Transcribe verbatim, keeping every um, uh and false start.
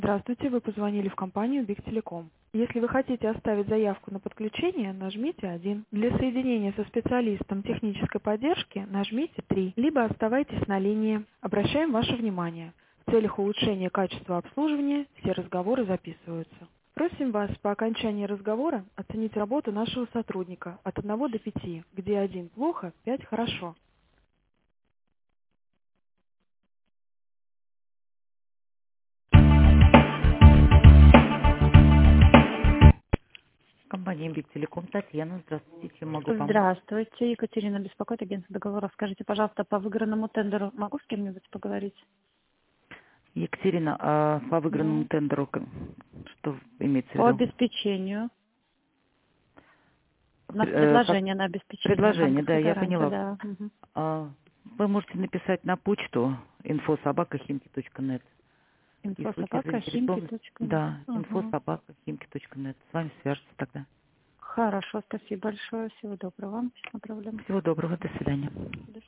Здравствуйте, вы позвонили в компанию Бигтелеком. Если вы хотите оставить заявку на подключение, нажмите один. Для соединения со специалистом технической поддержки нажмите три, либо оставайтесь на линии. Обращаем ваше внимание. В целях улучшения качества обслуживания все разговоры записываются. Просим вас по окончании разговора оценить работу нашего сотрудника от одного до пяти, где один плохо, пять хорошо. Компания Бигтелеком. Татьяна, здравствуйте, чем могу помочь? Здравствуйте, Екатерина беспокоит, агентство договоров. Скажите, пожалуйста, по выигранному тендеру могу с кем-нибудь поговорить? Екатерина, а по выигранному Ну, тендеру к- что имеется в по виду? обеспечению. У нас Пр- э, как предложение на обеспечение предложение, да, банковской я гарантии, поняла. да. Мгм. А, вы можете написать на почту инфо собака химки точка нет. И в Инфо случае собака химки заинтересованности, точка нет. да, инфо Ага. собака химки точка нет. С вами свяжутся тогда. Хорошо, спасибо большое. Всего доброго вам. Без проблем. Всего доброго, до свидания. До